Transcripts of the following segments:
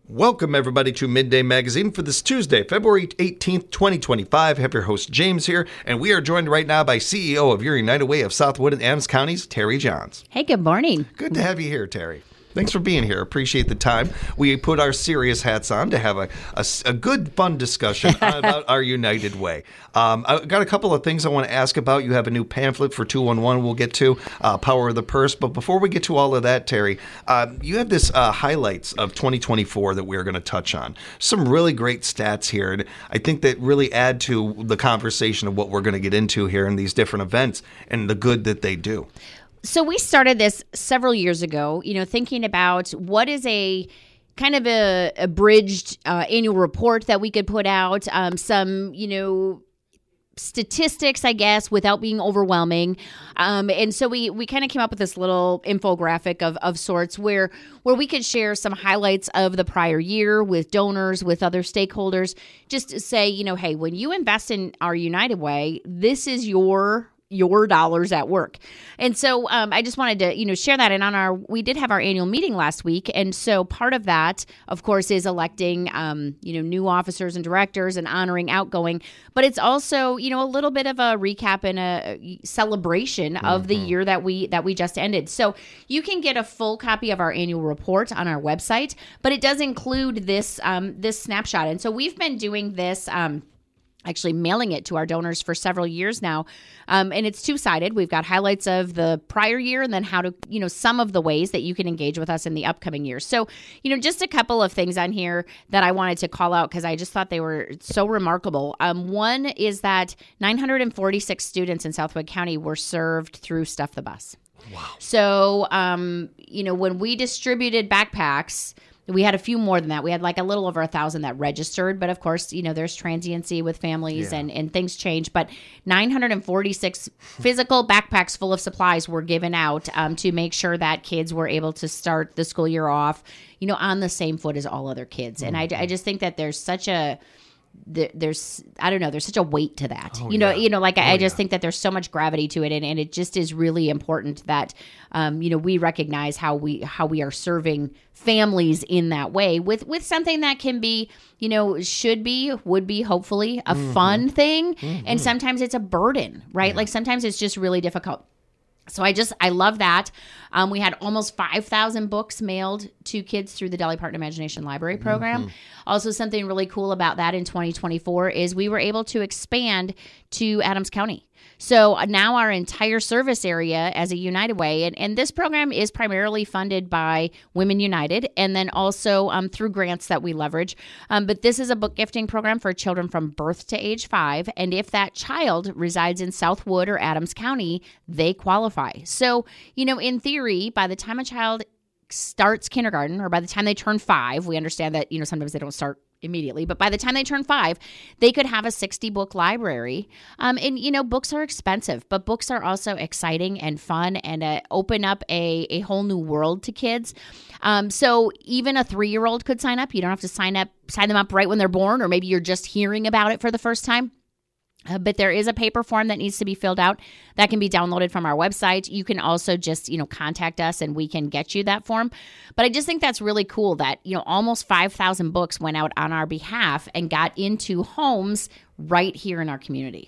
Welcome, everybody, to Midday Magazine for this Tuesday, February 18th, 2025. I have your host, James, here, and we are joined right now by CEO of Your United Way of Southwood and Adams Counties, Terry Johns. Hey, good morning. Good to have you here, Terry. Thanks for being here. Appreciate the time. We put our serious hats on to have a good, fun discussion about our United Way. I've got a couple of things I want to ask about. You have a new pamphlet for 211 we'll get to, Power of the Purse. But before we get to all of that, Terry, you have this highlights of 2024 that we're going to touch on. Some really great stats here. And I think that really add to the conversation of what we're going to get into here in these different events and the good that they do. So we started this several years ago, thinking about what is a kind of a abridged annual report that we could put out, some, statistics, I guess, without being overwhelming. And so we kind of came up with this little infographic of sorts where we could share some highlights of the prior year with donors, with other stakeholders, just to say, hey, when you invest in our United Way, this is your dollars at work. And so I just wanted to, share that. And we did have our annual meeting last week. And so part of that, of course, is electing, new officers and directors and honoring outgoing. But it's also, a little bit of a recap and a celebration of the year that we just ended. So you can get a full copy of our annual report on our website, but it does include this snapshot. And so we've been doing this actually mailing it to our donors for several years now. And it's two-sided. We've got highlights of the prior year and then how to, some of the ways that you can engage with us in the upcoming year. So, just a couple of things on here that I wanted to call out because I just thought they were so remarkable. One is that 946 students in Southwood County were served through Stuff the Bus. Wow. So, when we distributed backpacks, we had a few more than that. We had like a little over 1,000 that registered. But of course, there's transiency with families and things change. But 946 physical backpacks full of supplies were given out to make sure that kids were able to start the school year off, on the same foot as all other kids. And I just think that there's such a there's such a weight to that. I just think that there's so much gravity to it, and it just is really important that we recognize how we are serving families in that way with something that can be, would be hopefully a fun thing, and sometimes it's a burden, right? Like sometimes it's just really difficult. So I love that. We had almost 5,000 books mailed to kids through the Dolly Parton Imagination Library program. Also, something really cool about that in 2024 is we were able to expand to Adams County. So now our entire service area as a United Way, and this program is primarily funded by Women United and then also through grants that we leverage. But this is a book gifting program for children from birth to age 5. And if that child resides in Southwood or Adams County, they qualify. So, in theory, by the time a child starts kindergarten or by the time they turn 5, we understand that, sometimes they don't start immediately, but by the time they turn 5, they could have a 60-book library. And books are expensive, but books are also exciting and fun and open up a whole new world to kids. So even a 3-year-old could sign up. You don't have to sign them up right when they're born, or maybe you're just hearing about it for the first time. But there is a paper form that needs to be filled out that can be downloaded from our website. You can also just, contact us and we can get you that form. But I just think that's really cool that, almost 5,000 books went out on our behalf and got into homes right here in our community.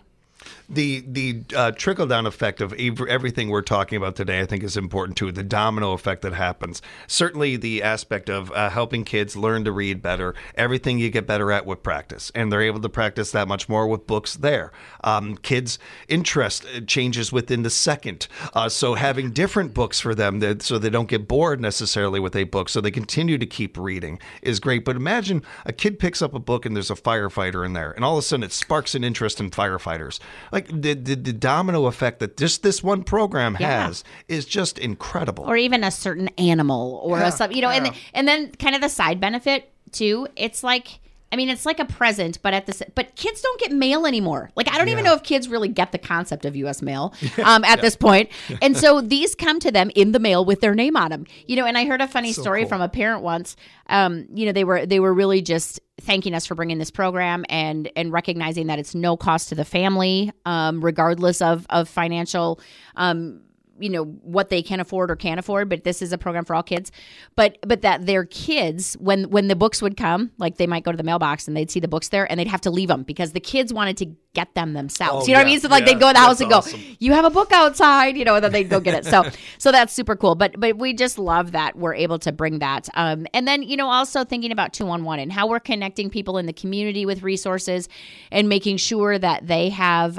The trickle-down effect of everything we're talking about today, I think, is important, too. The domino effect that happens. Certainly the aspect of helping kids learn to read better. Everything you get better at with practice. And they're able to practice that much more with books there. Kids' interest changes within the second. So having different books for them so they don't get bored necessarily with a book, so they continue to keep reading is great. But imagine a kid picks up a book and there's a firefighter in there. And all of a sudden it sparks an interest in firefighters. Like the domino effect that just this one program has is just incredible. Or even a certain animal or something, and then kind of the side benefit too. It's like, it's like a present, but kids don't get mail anymore. Like, I don't even know if kids really get the concept of U.S. mail at this point. And so these come to them in the mail with their name on them. And I heard a funny story from a parent once. They were really just thanking us for bringing this program and recognizing that it's no cost to the family, regardless of financial what they can afford or can't afford, but this is a program for all kids. But that their kids, when the books would come, like they might go to the mailbox and they'd see the books there and they'd have to leave them because the kids wanted to get them themselves. What I mean? So like they'd go in the house and go, you have a book outside, and then they'd go get it. So that's super cool. But we just love that we're able to bring that. And then, also thinking about 211 and how we're connecting people in the community with resources and making sure that they have,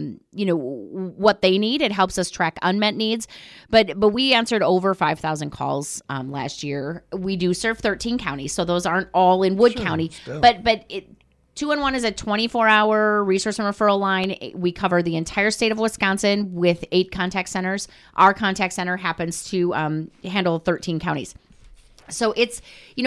what they need. It helps us track unmet needs. But we answered over 5,000 calls last year. We do serve 13 counties, so those aren't all in Wood County. Still. But 211 is a 24-hour resource and referral line. We cover the entire state of Wisconsin with 8 contact centers. Our contact center happens to handle 13 counties. So it's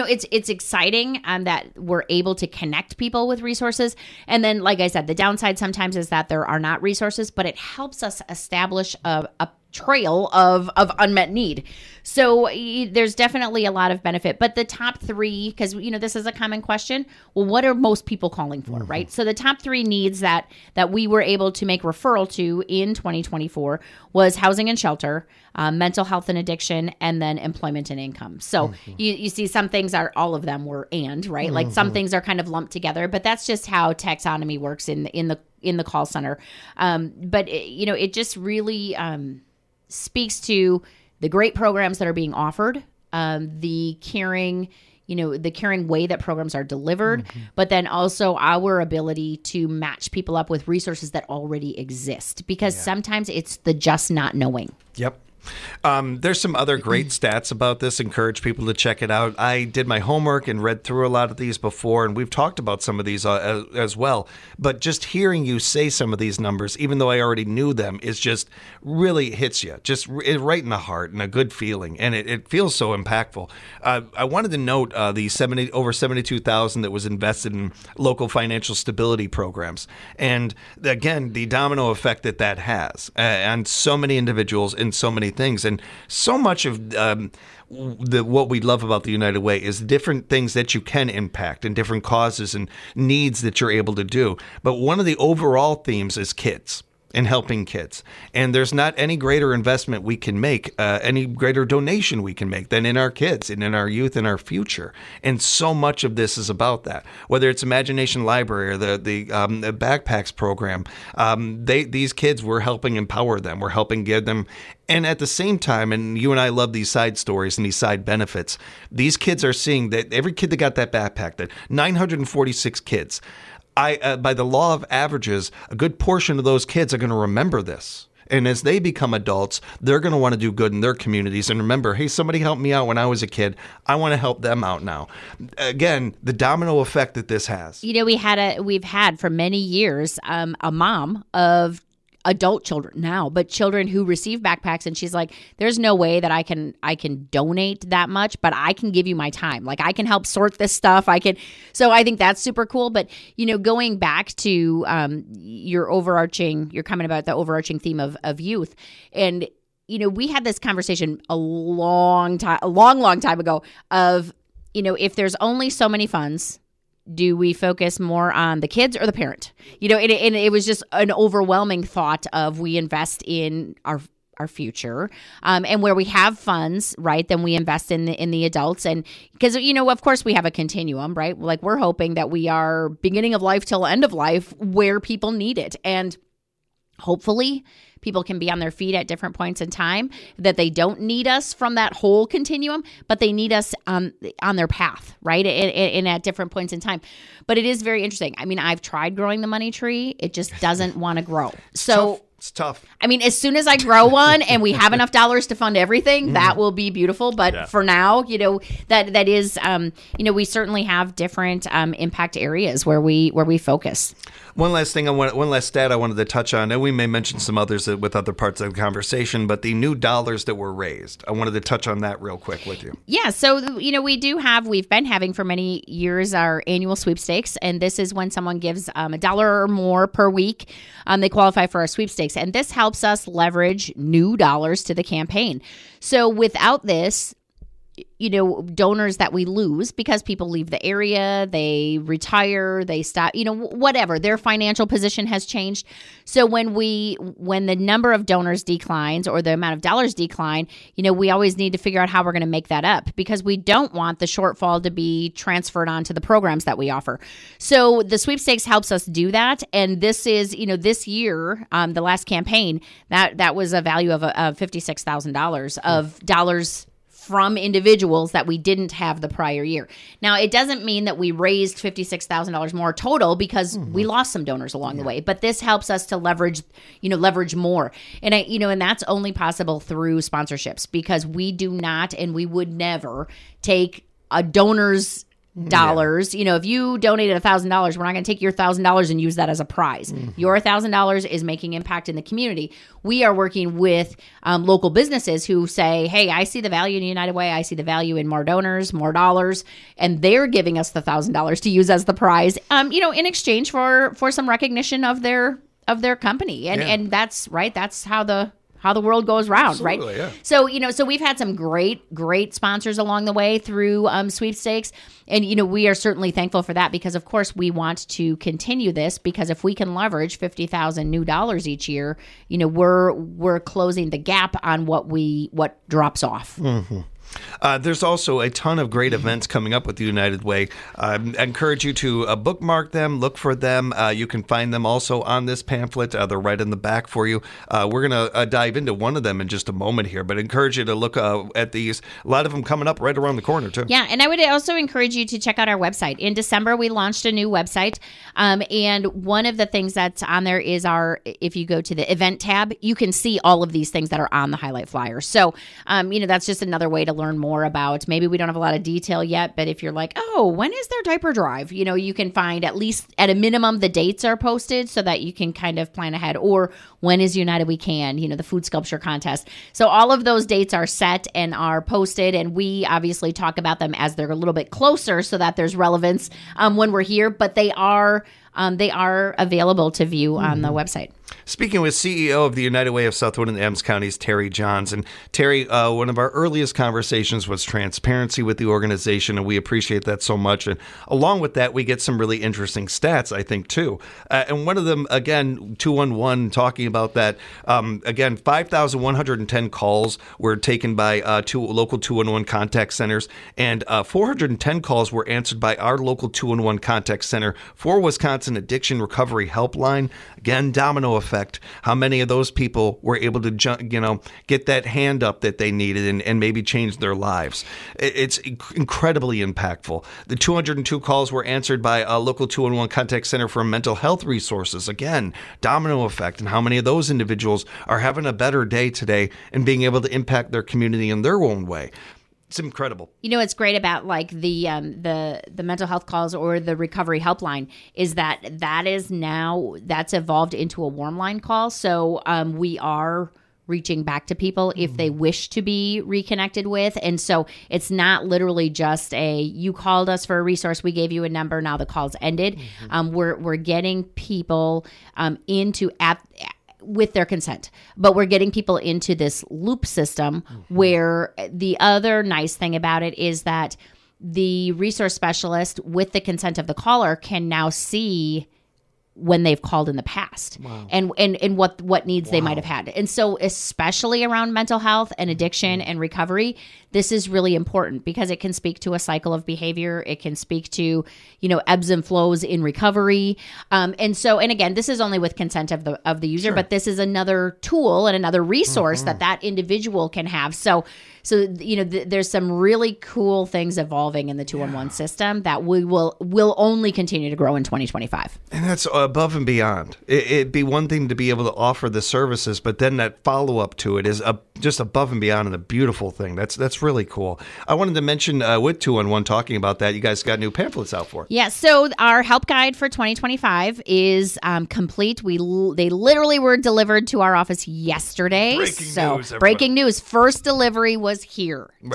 exciting that we're able to connect people with resources. And then, like I said, the downside sometimes is that there are not resources, but it helps us establish a trail of unmet need. So there's definitely a lot of benefit. But the top 3, because, this is a common question, well, what are most people calling for, right? So the top 3 needs that we were able to make referral to in 2024 was housing and shelter, mental health and addiction, and then employment and income. So you see some things are, all of them were right? Like some things are kind of lumped together, but that's just how taxonomy works in the call center. But it just really speaks to the great programs that are being offered, the caring way that programs are delivered, but then also our ability to match people up with resources that already exist, because sometimes it's the just not knowing. Yep. There's some other great stats about this. Encourage people to check it out. I did my homework and read through a lot of these before, and we've talked about some of these as well. But just hearing you say some of these numbers, even though I already knew them, is just really hits you, just right in the heart, and a good feeling, and it feels so impactful. I wanted to note the over 72,000 that was invested in local financial stability programs, and again, the domino effect that has on so many individuals in so many things. And so much of what we love about the United Way is different things that you can impact and different causes and needs that you're able to do. But one of the overall themes is kids and helping kids. And there's not any greater investment we can make, any greater donation we can make than in our kids and in our youth and our future. And so much of this is about that. Whether it's Imagination Library or the Backpacks program, these kids, we're helping empower them. We're helping give them. And at the same time, and you and I love these side stories and these side benefits, these kids are seeing that every kid that got that backpack, that 946 kids, by the law of averages, a good portion of those kids are going to remember this. And as they become adults, they're going to want to do good in their communities and remember, hey, somebody helped me out when I was a kid. I want to help them out now. Again, the domino effect that this has. We've had for many years a mom of adult children now, but children who receive backpacks, and she's like, there's no way that I can donate that much, but I can give you my time. Like, I can help sort this stuff. So I think that's super cool. But going back to your comment about the overarching theme of youth, and we had this conversation a long time ago of if there's only so many funds, do we focus more on the kids or the parent? And it was just an overwhelming thought of we invest in our future, and where we have funds, right, then we invest in the adults. And because, of course we have a continuum, right? Like, we're hoping that we are beginning of life till end of life where people need it. And hopefully people can be on their feet at different points in time, that they don't need us from that whole continuum, but they need us on their path, right? And at different points in time. But it is very interesting. I mean, I've tried growing the money tree. It just doesn't want to grow. So it's tough. I mean, as soon as I grow one and we have enough dollars to fund everything, that will be beautiful. But for now, that is, we certainly have different impact areas where we focus. One last stat I wanted to touch on, and we may mention some others with other parts of the conversation, but the new dollars that were raised, I wanted to touch on that real quick with you. Yeah, so, we've been having for many years our annual sweepstakes, and this is when someone gives $1 or more per week, they qualify for our sweepstakes, and this helps us leverage new dollars to the campaign. So without this, donors that we lose because people leave the area, they retire, they stop, whatever, their financial position has changed. So when the number of donors declines or the amount of dollars decline, we always need to figure out how we're going to make that up, because we don't want the shortfall to be transferred onto the programs that we offer. So the sweepstakes helps us do that. And this is, this year, the last campaign, that was a value of $56,000 of dollars from individuals that we didn't have the prior year. Now, it doesn't mean that we raised $56,000 more total, because we lost some donors along the way, but this helps us to leverage more. And and that's only possible through sponsorships, because we do not, and we would never take a donor's dollars. If you donated $1,000, we're not going to take your $1,000 and use that as a prize. Your $1,000 is making impact in the community. We are working with local businesses who say, hey, I see the value in United Way. I see the value in more donors, more dollars, and they're giving us the $1,000 to use as the prize, in exchange for some recognition of their company. And that's right. That's how the world goes round. Absolutely, right? Yeah. So we've had some great sponsors along the way through sweepstakes. And, we are certainly thankful for that, because, of course, we want to continue this, because if we can leverage $50,000 new dollars each year, we're closing the gap on what drops off. Mm-hmm. There's also a ton of great events coming up with the United Way. I encourage you to bookmark them, look for them. You can find them also on this pamphlet. They're right in the back for you. We're going to dive into one of them in just a moment here, but encourage you to look at these. A lot of them coming up right around the corner, too. Yeah, and I would also encourage you to check out our website. In December, we launched a new website, and one of the things that's on there is if you go to the event tab, you can see all of these things that are on the highlight flyers. So, that's just another way to learn more about. Maybe we don't have a lot of detail yet, but if you're like, oh, when is their diaper drive? You can find, at least at a minimum, the dates are posted so that you can kind of plan ahead. Or when is United We Can, the food sculpture contest. So all of those dates are set and are posted, and we obviously talk about them as they're a little bit closer so that there's relevance when we're here, but they are available to view on the website. Speaking with CEO of the United Way of Southwood and Adams Counties, Terry Johns. And Terry, one of our earliest conversations was transparency with the organization, and we appreciate that so much. And along with that, we get some really interesting stats, I think, too. And one of them, again, 211, talking about that, again, 5,110 calls were taken by two local 211 contact centers, and 410 calls were answered by our local 211 contact center for Wisconsin Addiction Recovery Helpline. Again, domino effect. How many of those people were able to, get that hand up that they needed and maybe change their lives? It's incredibly impactful. The 202 calls were answered by a local 211 contact center for mental health resources. Again, domino effect, and how many of those individuals are having a better day today and being able to impact their community in their own way. It's incredible. What's great about like the mental health calls or the recovery helpline is that's evolved into a warm line call. So we are reaching back to people if they wish to be reconnected with. And so it's not literally just you called us for a resource, we gave you a number, now the call's ended. We're getting people with their consent, but we're getting people into this loop system where the other nice thing about it is that the resource specialist, with the consent of the caller, can now see when they've called in the past. Wow. and what needs they might have had. And so especially around mental health and addiction and recovery, this is really important because it can speak to a cycle of behavior. It can speak to, ebbs and flows in recovery. And again, this is only with consent of the user, but this is another tool and another resource that individual can have. So there's some really cool things evolving in the 211 system that we will only continue to grow in 2025. And that's above and beyond. It'd be one thing to be able to offer the services, but then that follow-up to it is just above and beyond, and a beautiful thing. That's really cool. I wanted to mention with 211 talking about that, you guys got new pamphlets out for it. Yeah, so our help guide for 2025 is complete. They literally were delivered to our office yesterday. Breaking news. First delivery was here to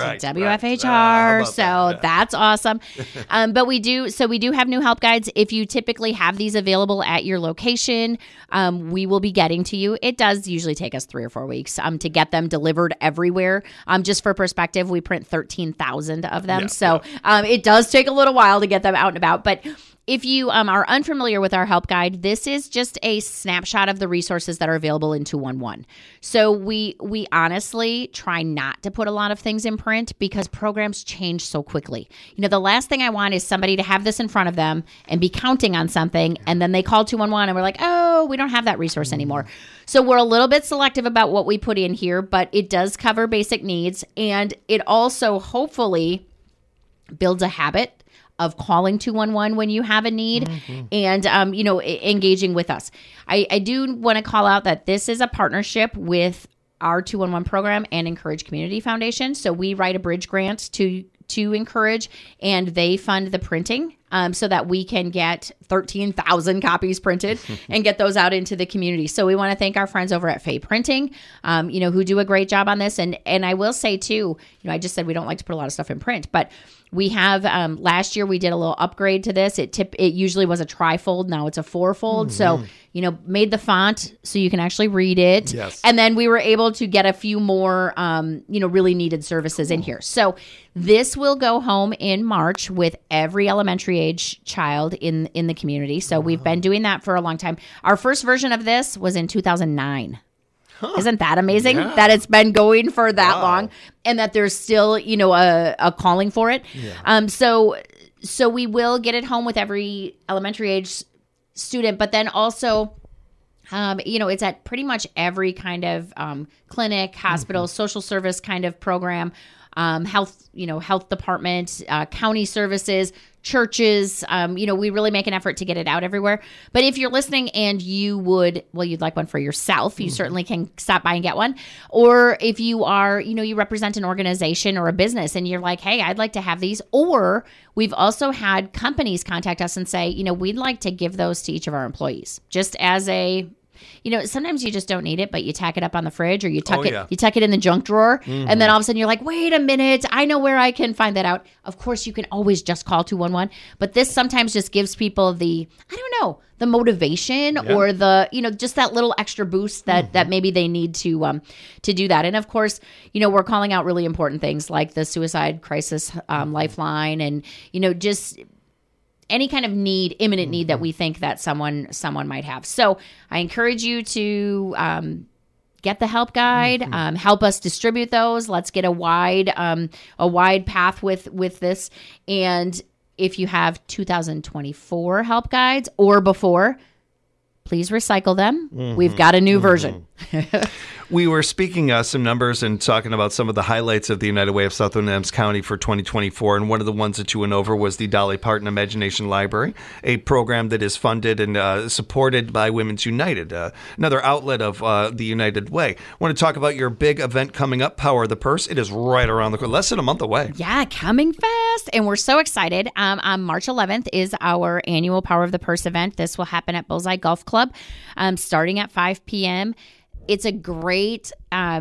WFHR. That's awesome. But we do have new help guides. If you typically have these available at your location, we will be getting to you. It does usually take us 3 or 4 weeks to get them delivered everywhere. Just for perspective, we print 13,000 of them. It does take a little while to get them out and about. But if you are unfamiliar with our help guide, this is just a snapshot of the resources that are available in 211. So we honestly try not to put a lot of things in print because programs change so quickly. The last thing I want is somebody to have this in front of them and be counting on something, and then they call 211 and we're like, oh, we don't have that resource anymore. So we're a little bit selective about what we put in here, but it does cover basic needs, and it also hopefully builds a habit of calling 211 when you have a need and, engaging with us. I do want to call out that this is a partnership with our 211 program and Encourage Community Foundation. So we write a bridge grant to Encourage, and they fund the printing so that we can get 13,000 copies printed and get those out into the community. So we want to thank our friends over at Fay Printing, who do a great job on this. And I will say too, I just said we don't like to put a lot of stuff in print, but we have last year we did a little upgrade to this. It usually was a trifold, now it's a 4-fold. So made the font so you can actually read it. Yes. And then we were able to get a few more really needed services in here. So this will go home in March with every elementary age child in the community. So we've been doing that for a long time. Our first version of this was in 2009. Isn't that amazing that it's been going for that long and that there's still, a calling for it? Yeah. So we will get it home with every elementary age student, but then also, it's at pretty much every kind of clinic, hospital, social service kind of program, health department, county services, churches. We really make an effort to get it out everywhere. But if you're listening and you'd like one for yourself, you certainly can stop by and get one. Or if you are, you represent an organization or a business and you're like, hey, I'd like to have these. Or we've also had companies contact us and say, we'd like to give those to each of our employees just as a sometimes you just don't need it, but you tack it up on the fridge or you tuck it in the junk drawer. And then all of a sudden you're like, wait a minute, I know where I can find that out. Of course, you can always just call 211, but this sometimes just gives people the motivation or the, just that little extra boost that maybe they need to do that. And of course, we're calling out really important things like the suicide crisis lifeline and, just any kind of imminent need that we think that someone might have. So I encourage you to get the help guide, help us distribute those. Let's get a wide path with this. And if you have 2024 help guides or before, please recycle them. We've got a new version. We were speaking some numbers and talking about some of the highlights of the United Way of Southwood Adams County for 2024. And one of the ones that you went over was the Dolly Parton Imagination Library, a program that is funded and supported by Women's United, another outlet of the United Way. I want to talk about your big event coming up, Power of the Purse. It is right around the corner, less than a month away. Yeah, coming fast. And we're so excited. On March 11th is our annual Power of the Purse event. This will happen at Bullseye Golf Club starting at 5 p.m. It's a great, I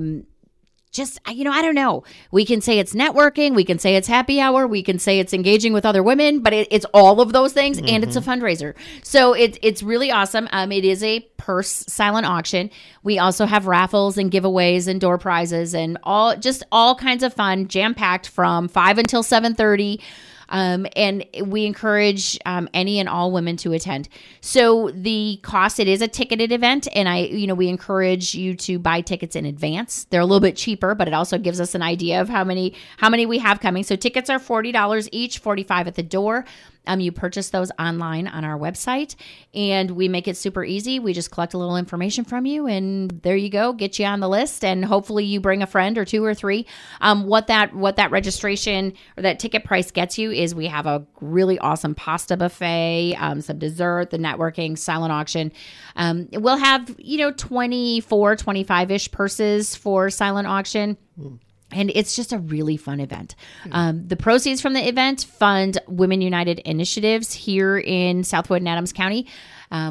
don't know. We can say it's networking. We can say it's happy hour. We can say it's engaging with other women, but it's all of those things, and it's a fundraiser. So it's really awesome. It is a purse silent auction. We also have raffles and giveaways and door prizes and all kinds of fun, jam-packed from 5 until 7:30. And we encourage any and all women to attend. So the cost, it is a ticketed event, and we encourage you to buy tickets in advance. They're a little bit cheaper, but it also gives us an idea of how many we have coming. So tickets are $40 each, $45 at the door. You purchase those online on our website, and we make it super easy. We just collect a little information from you, and there you go, get you on the list, and hopefully you bring a friend or 2 or 3. What that registration or that ticket price gets you is we have a really awesome pasta buffet, some dessert, the networking, silent auction. We'll have 24, 25-ish purses for silent auction. And it's just a really fun event. The proceeds from the event fund Women United initiatives here in Southwood and Adams County.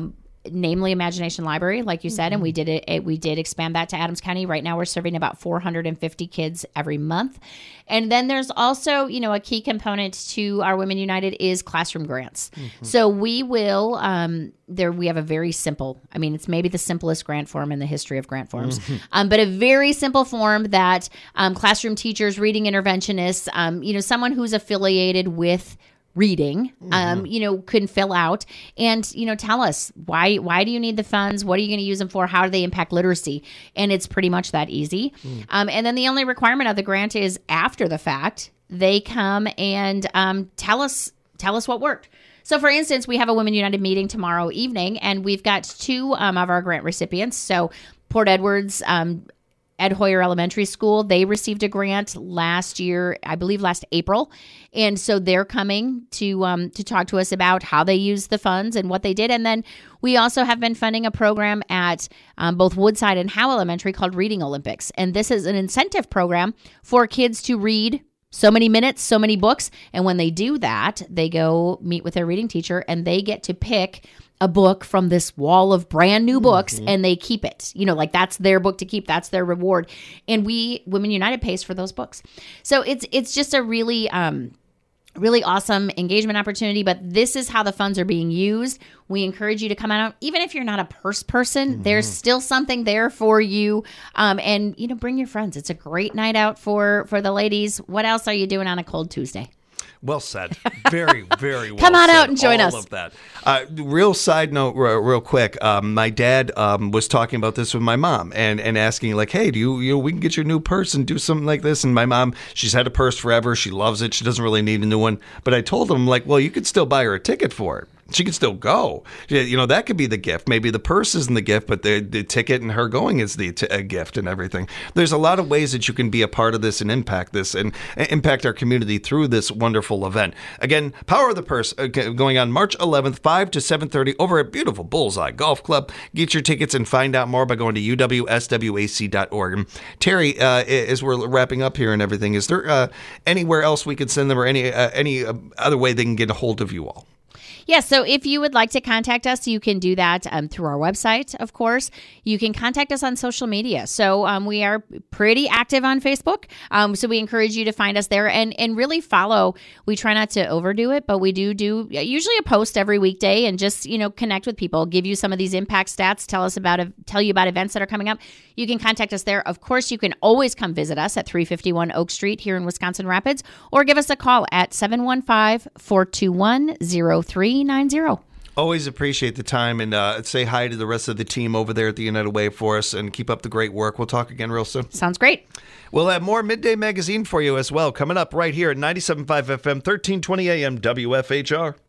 namely Imagination Library, like you said, and we did expand that to Adams County. Right now we're serving about 450 kids every month. And then there's also, a key component to our Women United is classroom grants. So we will, we have a very simple, it's maybe the simplest grant form in the history of grant forms, but a very simple form that classroom teachers, reading interventionists, someone who's affiliated with reading, can fill out and, tell us why do you need the funds? What are you going to use them for? How do they impact literacy? And it's pretty much that easy. And then the only requirement of the grant is after the fact, they come and tell us what worked. So, for instance, we have a Women United meeting tomorrow evening, and we've got two of our grant recipients. So, Port Edwards, Ed Hoyer Elementary School, they received a grant last year, I believe last April. And so they're coming to talk to us about how they used the funds and what they did. And then we also have been funding a program at both Woodside and Howe Elementary called Reading Olympics. And this is an incentive program for kids to read so many minutes, so many books. And when they do that, they go meet with their reading teacher and they get to pick a book from this wall of brand new books and they keep it. That's their book to keep. That's their reward. And Women United pays for those books. So it's just a really awesome engagement opportunity, but this is how the funds are being used. We encourage you to come out. Even if you're not a purse person, there's still something there for you. And bring your friends. It's a great night out for the ladies. What else are you doing on a cold Tuesday? Well said. Very, very well Come on said. out and join us. All of that. Real side note, real quick. My dad was talking about this with my mom and asking like, hey, do you we can get your new purse and do something like this? And my mom, she's had a purse forever. She loves it. She doesn't really need a new one. But I told him like, well, you could still buy her a ticket for it. She could still go. That could be the gift. Maybe the purse isn't the gift, but the ticket and her going is the gift and everything. There's a lot of ways that you can be a part of this and impact this and impact our community through this wonderful event. Again, Power of the Purse going on March 11th, 5 to 7:30 over at beautiful Bullseye Golf Club. Get your tickets and find out more by going to uwswac.org. Terry, as we're wrapping up here and everything, is there anywhere else we could send them or any other way they can get a hold of you all? Yeah, so if you would like to contact us, you can do that through our website, of course. You can contact us on social media. So we are pretty active on Facebook. So we encourage you to find us there and really follow. We try not to overdo it, but we do usually a post every weekday and just, connect with people, give you some of these impact stats, tell you about events that are coming up. You can contact us there. Of course, you can always come visit us at 351 Oak Street here in Wisconsin Rapids or give us a call at 715-421-0390. Always appreciate the time and say hi to the rest of the team over there at the United Way for us and keep up the great work. We'll talk again real soon. Sounds great. We'll have more Midday Magazine for you as well coming up right here at 97.5 FM, 1320 AM WFHR.